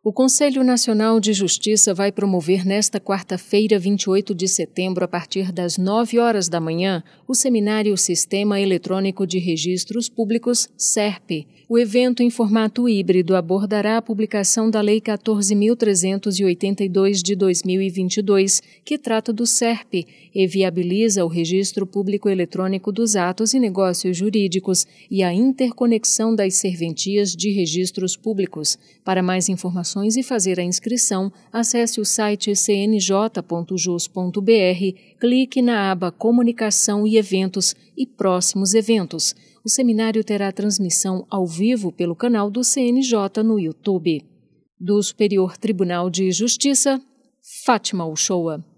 O Conselho Nacional de Justiça vai promover nesta quarta-feira, 28 de setembro, a partir das 9 horas da manhã, o seminário Sistema Eletrônico de Registros Públicos, SERP. O evento, em formato híbrido, abordará a publicação da Lei 14.382 de 2022, que trata do SERP e viabiliza o registro público eletrônico dos atos e negócios jurídicos e a interconexão das serventias de registros públicos. Para mais informações e fazer a inscrição, acesse o site cnj.jus.br, clique na aba Comunicação e Eventos e Próximos Eventos. O seminário terá transmissão ao vivo pelo canal do CNJ no YouTube. Do Superior Tribunal de Justiça, Fátima Uchoa.